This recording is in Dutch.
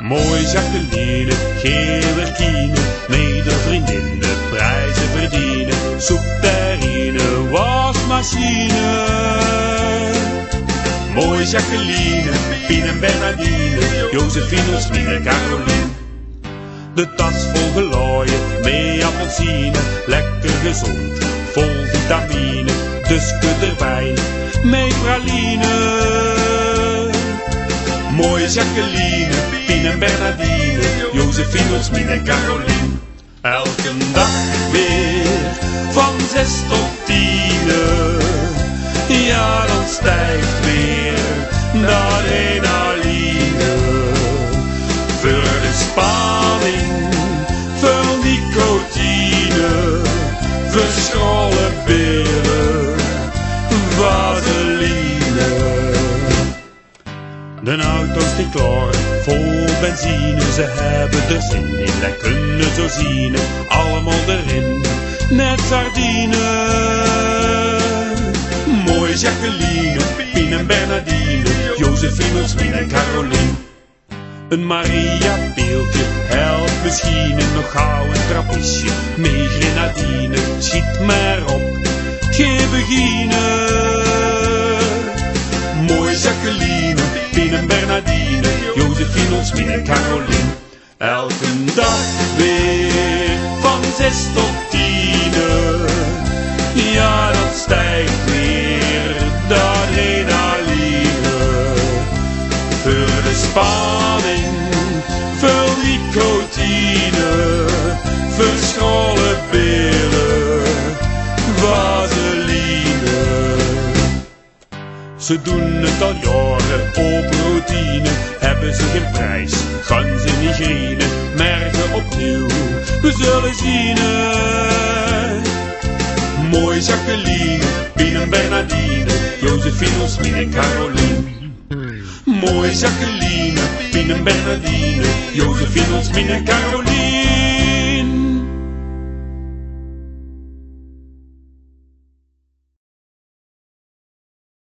Mooi Jacqueline, gele kine, mede vriendinnen prijzen verdienen. Soep, terrine, wasmachine. Mooi Jacqueline, Pien en Bernardine, Josephine, Osmine, Caroline. De tas vol gelooien, mee appelsine, lekker gezond, vol vitamine. Dus kut erbij, mee praline. Mooie Jacqueline, Pien en Bernardine, Josephine, Osmine en Caroline. Elke dag weer, van 6 tot 10. Ja, dan stijgt weer de adrenaline. Voor de spanning, voor nicotine, verschrollen billen, vaseline. De auto's die kloren, vol benzine, ze hebben er zin in, wij kunnen zo zien, allemaal erin, net sardine. Mooie Jacqueline, Pien en Bernardine, Josephine, Osmine en Caroline. Een Maria Peeltje helpt misschien nog gauw een trappiesje, mee grenadine, schiet maar op, geen beginnen. Mooie Jacqueline, Pien en Bernardine, Josephine, Osmine en Caroline. Elke dag weer, van 6 tot 10. Ja, dat stijgt weer de adrenaline. Voor de spanning, voor nicotine, verschrollen billen, vaseline. Ze doen het al jaren op routine, hebben ze geen prijs, gaan ze niet grienen, merken opnieuw, we zullen zien. Mooi Jacqueline, Pien en Bernardine, Josephine, Osmine en Caroline. Mooi Jacqueline, Pien en Bernardine, Josephine, Osmine en Caroline.